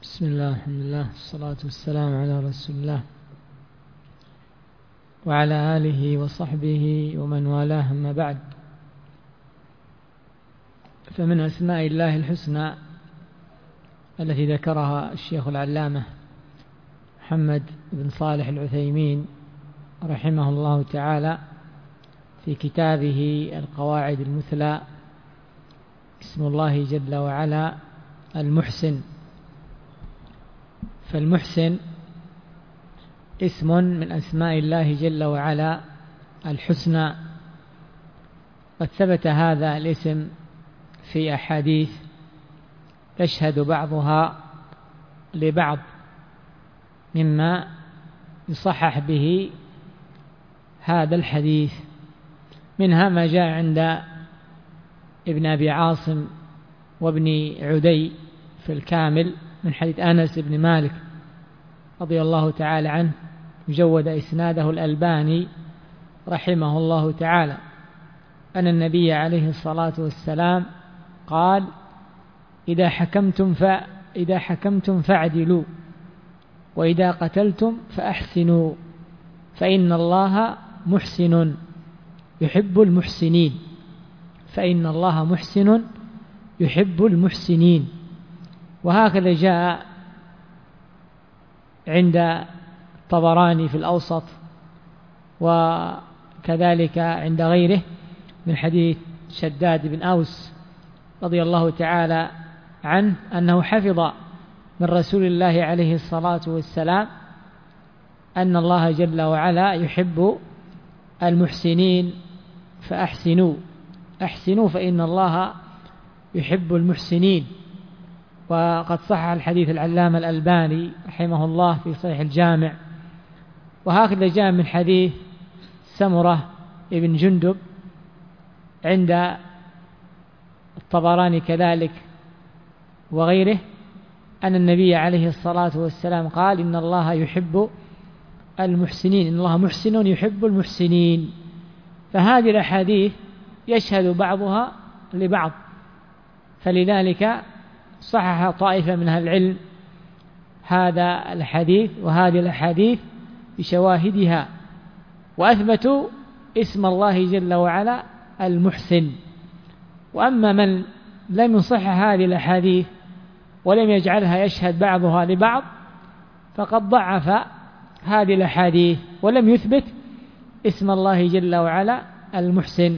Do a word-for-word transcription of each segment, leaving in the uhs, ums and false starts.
بسم الله، الحمد لله، الصلاة والسلام على رسول الله وعلى آله وصحبه ومن والاه، أما بعد. فمن أسماء الله الحسنى التي ذكرها الشيخ العلامة محمد بن صالح العثيمين رحمه الله تعالى في كتابه القواعد المثلى اسم الله جل وعلا المحسن. فالمحسن اسم من أسماء الله جل وعلا الحسنى. قد ثبت هذا الاسم في أحاديث يشهد بعضها لبعض مما يصحح به هذا الحديث. منها ما جاء عند ابن أبي عاصم وابن عدي في الكامل من حديث أنس بن مالك رضي الله تعالى عنه، مجود إسناده الألباني رحمه الله تعالى، أن النبي عليه الصلاة والسلام قال: إذا حكمتم فإذا حكمتم فاعدلوا، وإذا قتلتم فأحسنوا، فإن الله محسن يحب المحسنين. فإن الله محسن يحب المحسنين. وهكذا جاء عند الطبراني في الأوسط، وكذلك عند غيره من حديث شداد بن أوس رضي الله تعالى عنه أنه حفظ من رسول الله عليه الصلاة والسلام أن الله جل وعلا يحب المحسنين فأحسنوا أحسنوا فإن الله يحب المحسنين. وقد صحح الحديث العلامة الألباني رحمه الله في صحيح الجامع. وهكذا جاء من حديث سمرة ابن جندب عند الطبراني كذلك وغيره أن النبي عليه الصلاة والسلام قال: إن الله يحب المحسنين، إن الله محسن يحب المحسنين. فهذه الأحاديث يشهد بعضها لبعض، فلذلك صحح طائفة من أهل العلم هذا الحديث وهذه الأحاديث بشواهدها، وأثبتوا اسم الله جل وعلا المحسن. وأما من لم يصحح هذه الأحاديث ولم يجعلها يشهد بعضها لبعض فقد ضعف هذه الأحاديث ولم يثبت اسم الله جل وعلا المحسن.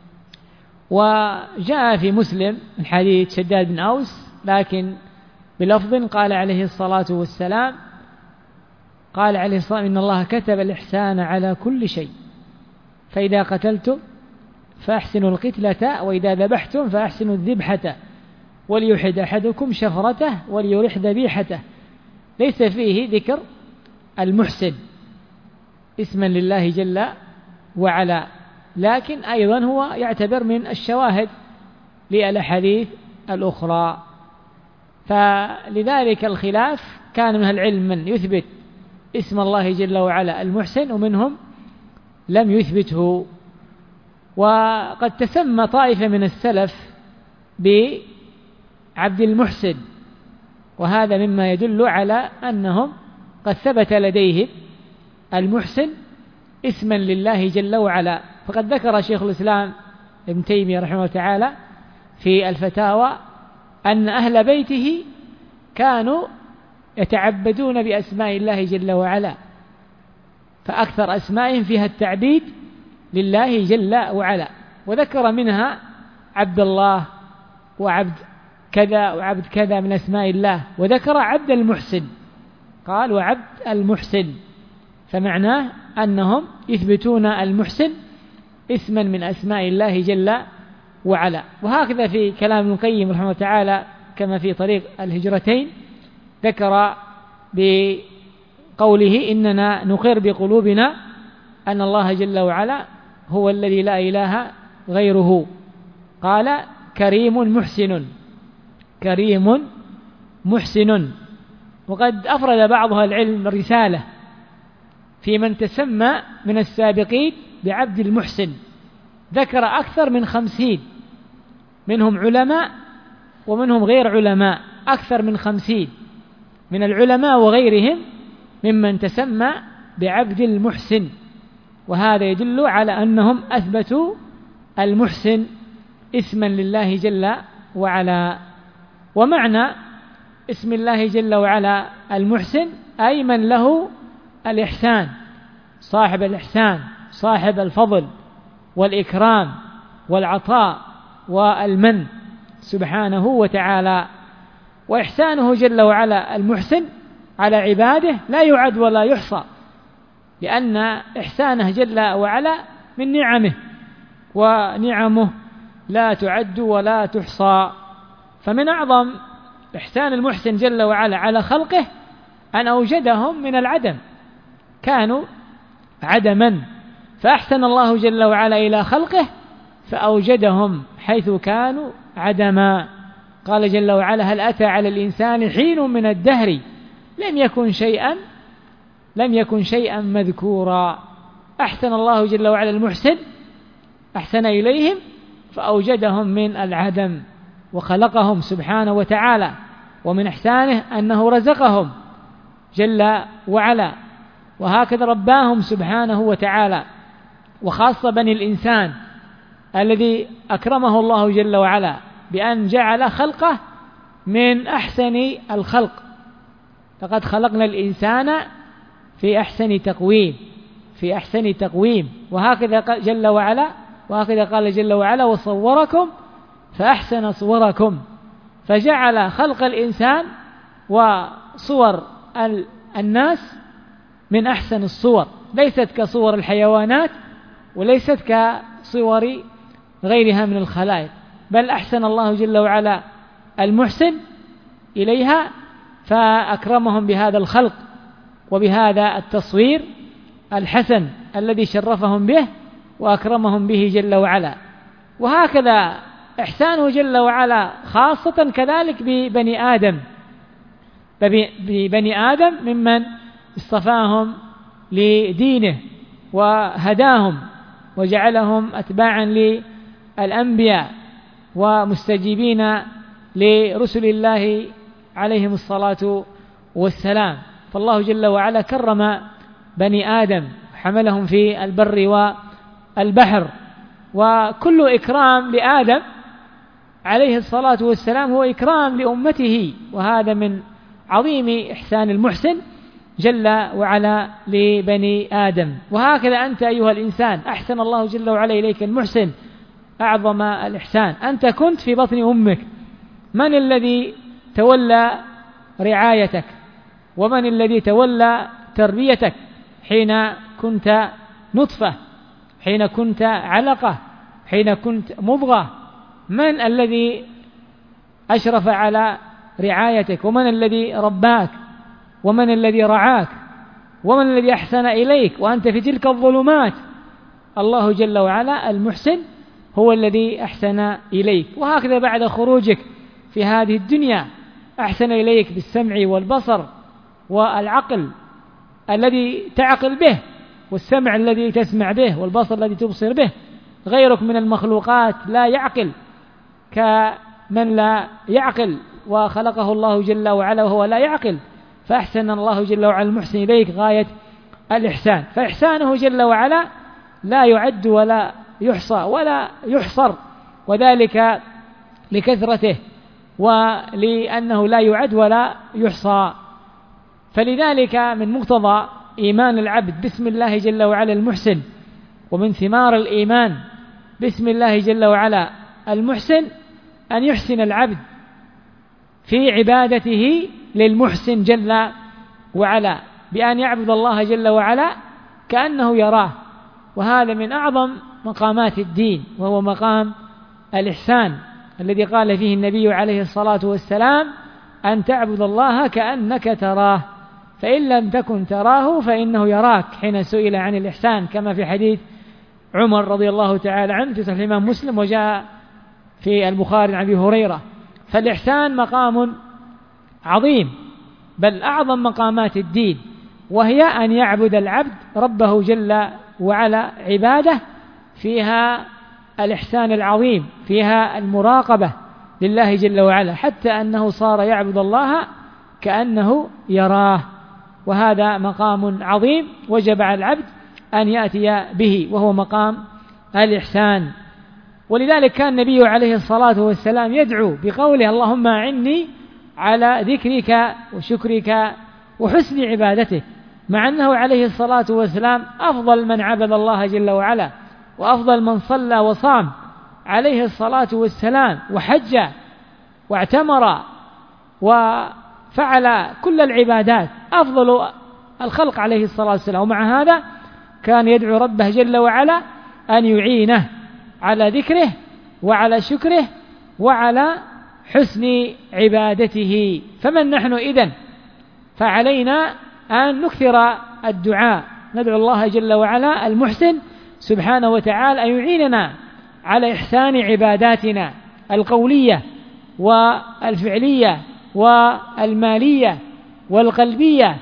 وجاء في مسلم من حديث شداد بن أوس لكن بلفظ قال عليه الصلاة والسلام قال عليه الصلاة والسلام: إن الله كتب الإحسان على كل شيء، فإذا قتلتم فأحسنوا القتلة، وإذا ذبحتم فأحسنوا الذبحة، وليحد أحدكم شفرته وليرح ذبيحته. ليس فيه ذكر المحسن اسما لله جل وعلا، لكن أيضا هو يعتبر من الشواهد للأحاديث الأخرى. فلذلك الخلاف كان من العلم من يثبت اسم الله جل وعلا المحسن ومنهم لم يثبته. وقد تسمى طائفة من السلف بعبد المحسن، وهذا مما يدل على أنهم قد ثبت لديهم المحسن اسما لله جل وعلا. فقد ذكر شيخ الإسلام ابن تيمية رحمه الله تعالى في الفتاوى أن أهل بيته كانوا يتعبدون بأسماء الله جل وعلا، فأكثر أسمائهم فيها التعبيد لله جل وعلا، وذكر منها عبد الله وعبد كذا وعبد كذا من أسماء الله، وذكر عبد المحسن قال: وعبد المحسن. فمعناه أنهم يثبتون المحسن اسما من أسماء الله جل وعلا. وهكذا في كلام ابن القيم رحمه الله تعالى كما في طريق الهجرتين ذكر بقوله: إننا نقر بقلوبنا أن الله جل وعلا هو الذي لا إله غيره. قال: كريم محسن، كريم محسن. وقد أفرد بعضها العلم رسالة في من تسمى من السابقين بعبد المحسن، ذكر أكثر من خمسين، منهم علماء ومنهم غير علماء، أكثر من خمسين من العلماء وغيرهم ممن تسمى بعبد المحسن، وهذا يدل على أنهم أثبتوا المحسن اسما لله جل وعلا. ومعنى اسم الله جل وعلا المحسن أي من له الإحسان، صاحب الإحسان، صاحب الفضل والإكرام والعطاء والمن سبحانه وتعالى. وإحسانه جل وعلا المحسن على عباده لا يعد ولا يحصى، لأن إحسانه جل وعلا من نعمه، ونعمه لا تعد ولا تحصى. فمن أعظم إحسان المحسن جل وعلا على خلقه أن أوجدهم من العدم، كانوا عدما، فأحسن الله جل وعلا إلى خلقه فأوجدهم حيث كانوا عدما. قال جل وعلا: هل أتى على الإنسان حين من الدهر لم يكن شيئا لم يكن شيئا مذكورا. أحسن الله جل وعلا المحسن، أحسن إليهم فأوجدهم من العدم وخلقهم سبحانه وتعالى. ومن إحسانه أنه رزقهم جل وعلا، وهكذا رباهم سبحانه وتعالى. وخاصة بني الإنسان الذي أكرمه الله جل وعلا بأن جعل خلقه من أحسن الخلق. لقد خلقنا الإنسان في أحسن تقويم في أحسن تقويم وهكذا جل وعلا وهكذا قال جل وعلا: وصوركم فأحسن صوركم. فجعل خلق الإنسان وصور الناس من أحسن الصور، ليست كصور الحيوانات وليست كصور غيرها من الخلائق، بل أحسن الله جل وعلا المحسن إليها فأكرمهم بهذا الخلق وبهذا التصوير الحسن الذي شرفهم به وأكرمهم به جل وعلا. وهكذا إحسانه جل وعلا خاصة كذلك ببني آدم ببني آدم ممن اصطفاهم لدينه وهداهم وجعلهم أتباعا للأنبياء ومستجيبين لرسل الله عليهم الصلاة والسلام. فالله جل وعلا كرم بني آدم، حملهم في البر والبحر، وكل إكرام لآدم عليه الصلاة والسلام هو إكرام لأمته، وهذا من عظيم إحسان المحسن جل وعلا لبني آدم. وهكذا أنت أيها الإنسان أحسن الله جل وعلا إليك المحسن أعظم الإحسان. أنت كنت في بطن أمك، من الذي تولى رعايتك ومن الذي تولى تربيتك حين كنت نطفة، حين كنت علقة، حين كنت مضغة؟ من الذي أشرف على رعايتك ومن الذي رباك ومن الذي رعاك ومن الذي أحسن إليك وأنت في تلك الظلمات؟ الله جل وعلا المحسن هو الذي أحسن إليك. وهكذا بعد خروجك في هذه الدنيا أحسن إليك بالسمع والبصر والعقل الذي تعقل به، والسمع الذي تسمع به، والبصر الذي تبصر به. غيرك من المخلوقات لا يعقل كمن لا يعقل، وخلقه الله جل وعلا وهو لا يعقل، فأحسن الله جل وعلا المحسن إليك غاية الإحسان. فإحسانه جل وعلا لا يعد ولا يحصى ولا يحصر، وذلك لكثرته ولأنه لا يعد ولا يحصى. فلذلك من مقتضى إيمان العبد باسم الله جل وعلا المحسن، ومن ثمار الإيمان باسم الله جل وعلا المحسن، أن يحسن العبد في عبادته للمحسن جل وعلا بأن يعبد الله جل وعلا كأنه يراه. وهذا من أعظم مقامات الدين، وهو مقام الإحسان الذي قال فيه النبي عليه الصلاة والسلام: أن تعبد الله كأنك تراه فإن لم تكن تراه فإنه يراك، حين سئل عن الإحسان كما في حديث عمر رضي الله تعالى عنه في صحيح الإمام مسلم وجاء في البخاري عن أبي هريرة. فالإحسان مقام عظيم، بل أعظم مقامات الدين، وهي أن يعبد العبد ربه جل وعلا عبادة فيها الإحسان العظيم، فيها المراقبة لله جل وعلا، حتى أنه صار يعبد الله كأنه يراه. وهذا مقام عظيم وجب على العبد أن يأتي به، وهو مقام الإحسان. ولذلك كان النبي عليه الصلاة والسلام يدعو بقوله: اللهم أعني على ذكرك وشكرك وحسن عبادتك، مع أنه عليه الصلاة والسلام أفضل من عبد الله جل وعلا، وأفضل من صلى وصام عليه الصلاة والسلام، وحج واعتمر وفعل كل العبادات، أفضل الخلق عليه الصلاة والسلام. ومع هذا كان يدعو ربه جل وعلا أن يعينه على ذكره وعلى شكره وعلى حسن عبادته. فمن نحن إذن؟ فعلينا أن نكثر الدعاء، ندعو الله جل وعلا المحسن سبحانه وتعالى أن يعيننا على إحسان عباداتنا القولية والفعلية والمالية والقلبية،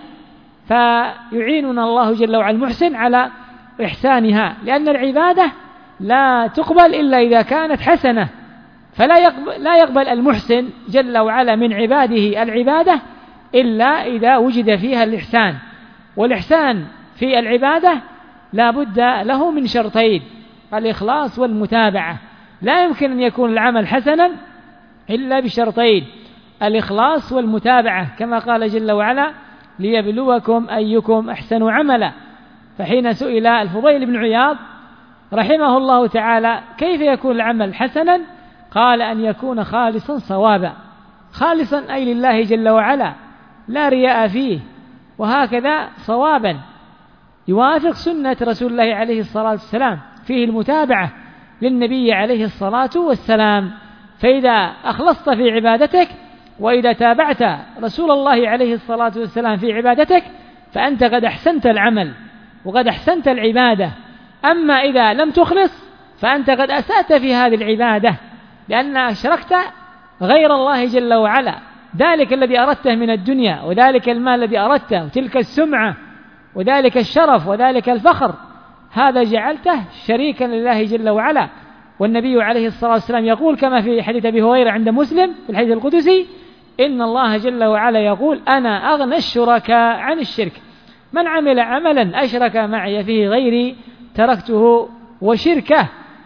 فيعيننا الله جل وعلا المحسن على إحسانها، لأن العبادة لا تقبل إلا إذا كانت حسنة، فلا يقبل, لا يقبل المحسن جل وعلا من عباده العبادة إلا إذا وجد فيها الإحسان. والإحسان في العبادة لا بد له من شرطين: الإخلاص والمتابعة. لا يمكن أن يكون العمل حسنا إلا بشرطين: الإخلاص والمتابعة، كما قال جل وعلا: ليبلوكم أيكم أحسن عملا. فحين سئل الفضيل بن عياض رحمه الله تعالى كيف يكون العمل حسنا، قال: أن يكون خالصا صوابا. خالصا أي لله جل وعلا، لا رياء فيه، وهكذا صوابا يوافق سنة رسول الله عليه الصلاة والسلام، فيه المتابعة للنبي عليه الصلاة والسلام. فإذا أخلصت في عبادتك وإذا تابعت رسول الله عليه الصلاة والسلام في عبادتك فأنت قد أحسنت العمل وقد أحسنت العبادة. أما إذا لم تخلص فأنت قد أسأت في هذه العبادة، لأن أشركت غير الله جل وعلا. ذلك الذي أردته من الدنيا، وذلك المال الذي أردته، وتلك السمعة، وذلك الشرف، وذلك الفخر، هذا جعلته شريكا لله جل وعلا. والنبي عليه الصلاة والسلام يقول كما في حديث أبي هريرة عند مسلم في الحديث القدسي: إن الله جل وعلا يقول: أنا أغنى الشركاء عن الشرك، من عمل عملا أشرك معي فيه غيري تركته وشركه.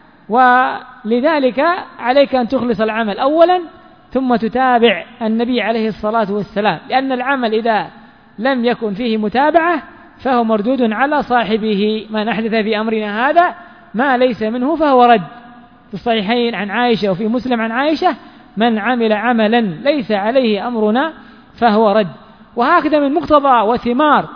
ولذلك عليك أن تخلص العمل أولا ثم تتابع النبي عليه الصلاة والسلام، لأن العمل إذا لم يكن فيه متابعة فهو مردود على صاحبه. من أحدث في أمرنا هذا ما ليس منه فهو رد. في الصحيحين عن عائشة وفي مسلم عن عائشة: من عمل عملا ليس عليه أمرنا فهو رد. وهكذا من مقتضى وثمار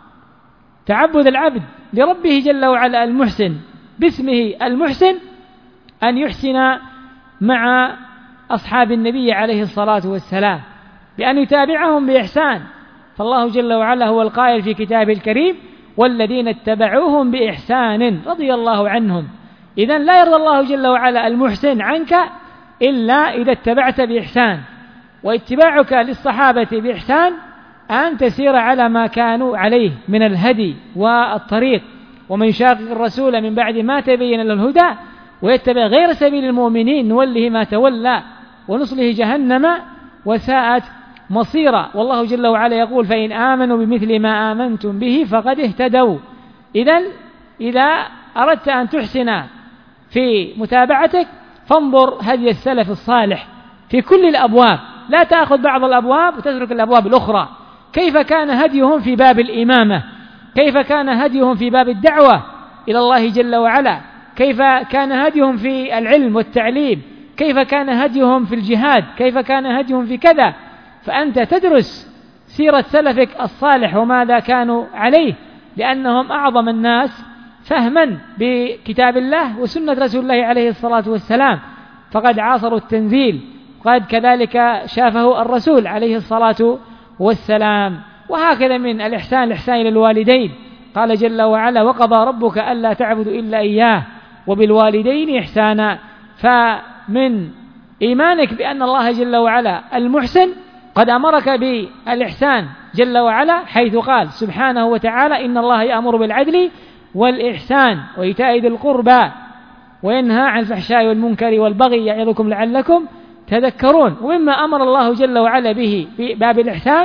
تعبد العبد لربه جل وعلا المحسن باسمه المحسن أن يحسن مع أصحاب النبي عليه الصلاة والسلام بأن يتابعهم بإحسان. فالله جل وعلا هو القائل في كتابه الكريم: والذين اتبعوهم بإحسان رضي الله عنهم. إذن لا يرضى الله جل وعلا المحسن عنك إلا إذا اتبعت بإحسان. واتباعك للصحابة بإحسان أن تسير على ما كانوا عليه من الهدي والطريق. ومن يشاقق الرسول من بعد ما تبين له الهدى ويتبع غير سبيل المؤمنين نوله ما تولى ونصله جهنم وساءت مصيرا. والله جل وعلا يقول: فإن آمنوا بمثل ما آمنتم به فقد اهتدوا. إذن إذا أردت أن تحسن في متابعتك فانظر هدي السلف الصالح في كل الأبواب، لا تأخذ بعض الأبواب وتترك الأبواب الأخرى. كيف كان هديهم في باب الإمامة، كيف كان هديهم في باب الدعوة إلى الله جل وعلا، كيف كان هديهم في العلم والتعليم، كيف كان هديهم في الجهاد، كيف كان هديهم في كذا. فأنت تدرس سيرة سلفك الصالح وماذا كانوا عليه، لأنهم أعظم الناس فهما بكتاب الله وسنة رسول الله عليه الصلاة والسلام، فقد عاصروا التنزيل، وقد كذلك شافه الرسول عليه الصلاة والسلام. وهكذا من الإحسان الإحسان إلى الوالدين، قال جل وعلا: وقضى ربك ألا تعبدوا إلا إياه وبالوالدين إحسانا. فمن إيمانك بأن الله جل وعلا المحسن قد أمرك بالإحسان جل وعلا، حيث قال سبحانه وتعالى: إن الله يأمر بالعدل والإحسان وإيتاء ذي القربى وينهى عن الفحشاء والمنكر والبغي يعظكم لعلكم تذكرون. ومما أمر الله جل وعلا به في باب الإحسان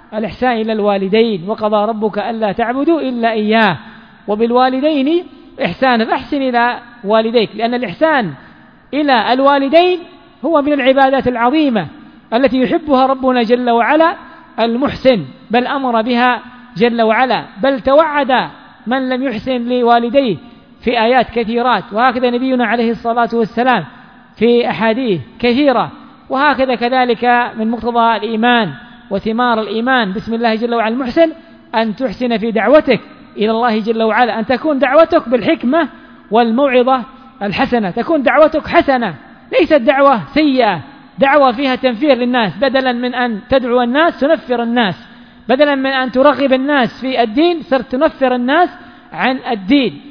الإحسان إلى الوالدين، وقضى ربك ألا تعبدوا إلا إياه وبالوالدين إحسانا، فأحسن إلى والديك، لأن الإحسان إلى الوالدين هو من العبادات العظيمة التي يحبها ربنا جل وعلا المحسن، بل أمر بها جل وعلا، بل توعد من لم يحسن لوالديه في آيات كثيرات، وهكذا نبينا عليه الصلاة والسلام في أحاديث كثيرة. وهكذا كذلك من مقتضى الإيمان وثمار الإيمان بسم الله جل وعلا المحسن أن تحسن في دعوتك إلى الله جل وعلا، أن تكون دعوتك بالحكمة والموعظة الحسنة، تكون دعوتك حسنة، ليست دعوة سيئة، دعوة فيها تنفير للناس، بدلا من أن تدعو الناس تنفر الناس، بدلا من أن ترغب الناس في الدين صرت تنفر الناس عن الدين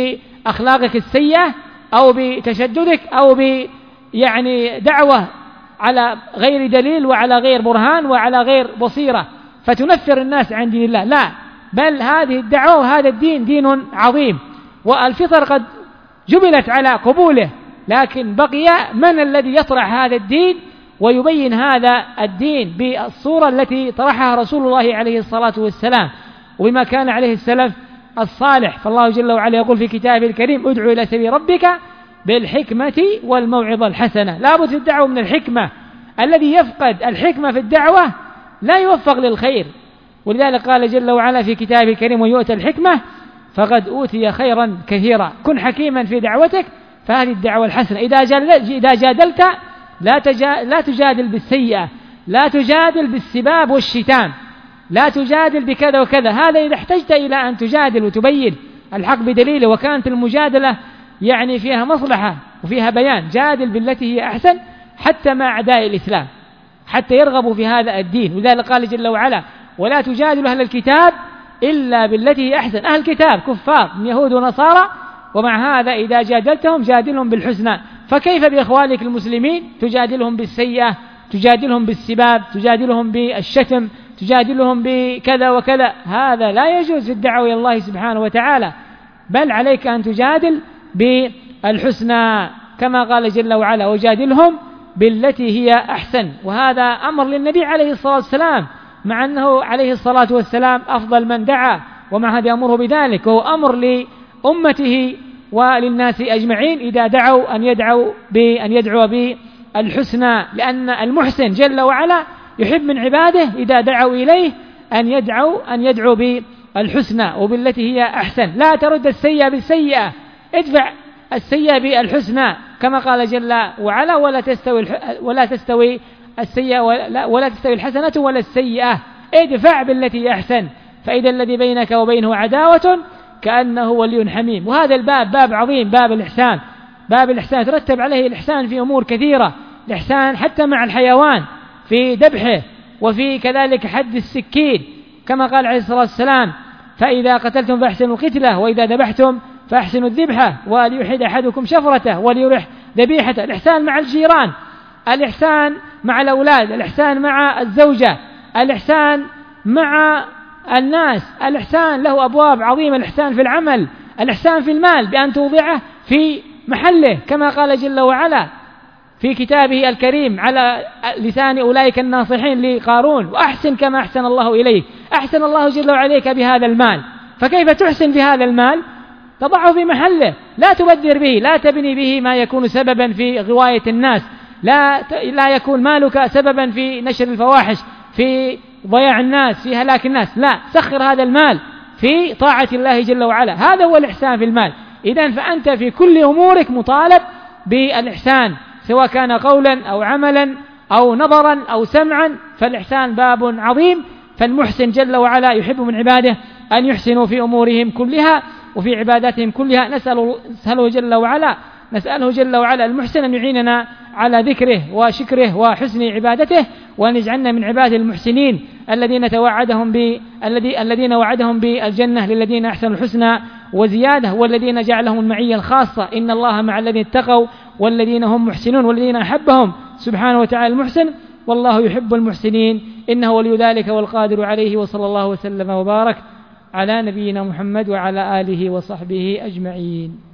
بأخلاقك السيئة أو بتشددك أو ب يعني دعوة على غير دليل وعلى غير برهان وعلى غير بصيرة فتنفر الناس عن دين الله. لا، بل هذه الدعوة وهذا الدين دين عظيم، والفطر قد جبلت على قبوله، لكن بقي من الذي يطرح هذا الدين ويبين هذا الدين بالصورة التي طرحها رسول الله عليه الصلاة والسلام وبما كان عليه السلف الصالح. فالله جل وعلا يقول في كتابه الكريم ادعو إلى سبيل ربك بالحكمة والموعظة الحسنة. لابد في الدعوة من الحكمة، الذي يفقد الحكمة في الدعوة لا يوفق للخير، ولذلك قال جل وعلا في كتابه الكريم ويؤتى الحكمة فقد أوتي خيرا كثيرا. كن حكيما في دعوتك، فهذه الدعوة الحسنة. إذا جادلت لا, تجا لا تجادل بالسيئة، لا تجادل بالسباب والشتام، لا تجادل بكذا وكذا، هذا إذا احتجت إلى أن تجادل وتبين الحق بدليله وكانت المجادلة يعني فيها مصلحة وفيها بيان، جادل بالتي هي أحسن حتى مع أعداء الإسلام حتى يرغبوا في هذا الدين. ولذلك قال جل وعلا ولا تجادلوا أهل الكتاب إلا بالتي هي أحسن. أهل الكتاب كفار من يهود ونصارى، ومع هذا إذا جادلتهم جادلهم بالحسنى، فكيف بإخوانك المسلمين تجادلهم بالسيئة، تجادلهم بالسباب، تجادلهم بالشتم، تجادلهم بكذا وكذا؟ هذا لا يجوز في الدعوة إلى الله سبحانه وتعالى، بل عليك أن تجادل بالحسنى كما قال جل وعلا وجادلهم بالتي هي أحسن. وهذا أمر للنبي عليه الصلاة والسلام، مع أنه عليه الصلاة والسلام أفضل من دعا، ومع هذا أمره بذلك، وهو أمر لأمته وللناس أجمعين إذا دعوا أن يدعوا بأن يدعوا بالحسنى، لأن المحسن جل وعلا يحب من عباده إذا دعوا إليه أن يدعوا أن يدعوا بالحسنى وبالتي هي أحسن. لا ترد السيئة بالسيئة، ادفع السيئة بالحسنى كما قال جل وعلا ولا تستوي ولا تستوي السيئة ولا, ولا تستوي الحسنة ولا السيئة، ادفع بالتي أحسن، فإذا الذي بينك وبينه عداوة كأنه ولي حميم. وهذا الباب باب عظيم، باب الإحسان. باب الإحسان ترتب عليه الإحسان في أمور كثيرة، الإحسان حتى مع الحيوان في ذبحه، وفي كذلك حد السكين كما قال عليه الصلاة والسلام فإذا قتلتم فأحسنوا القتلة وإذا ذبحتم فأحسنوا الذبحة وليحد أحدكم شفرته وليرح ذبيحته. الإحسان مع الجيران، الإحسان مع الأولاد، الإحسان مع الزوجة، الإحسان مع الناس، الإحسان له أبواب عظيمة، الإحسان في العمل، الإحسان في المال بأن توضعه في محله كما قال جل وعلا في كتابه الكريم على لسان أولئك الناصحين لقارون وأحسن كما أحسن الله إليك. أحسن الله جل وعلا عليك بهذا المال، فكيف تحسن بهذا المال؟ تضعه في محله، لا تبذر به، لا تبني به ما يكون سببا في غواية الناس، لا لا يكون مالك سببا في نشر الفواحش، في ضياع الناس، في هلاك الناس، لا، سخر هذا المال في طاعة الله جل وعلا، هذا هو الإحسان في المال. إذن فأنت في كل أمورك مطالب بالإحسان، سواء كان قولا أو عملا أو نظرا أو سمعا، فالإحسان باب عظيم. فالمحسن جل وعلا يحب من عباده أن يحسنوا في أمورهم كلها وفي عباداتهم كلها. نسأل نسأله جل وعلا نسأله جل وعلا المحسن أن يعيننا على ذكره وشكره وحسن عبادته، وأن يجعلنا من عباده المحسنين الذين توعدهم ب الذي الذين وعدهم بالجنة للذين أحسنوا الحسنى وزيادة، والذين جعلهم المعية الخاصة إن الله مع الذين اتقوا والذين هم محسنون والذين أحبهم سبحانه وتعالى المحسن، والله يحب المحسنين إنه ولي ذلك والقادر عليه. وصلى الله وسلم وبارك على نبينا محمد وعلى آله وصحبه أجمعين.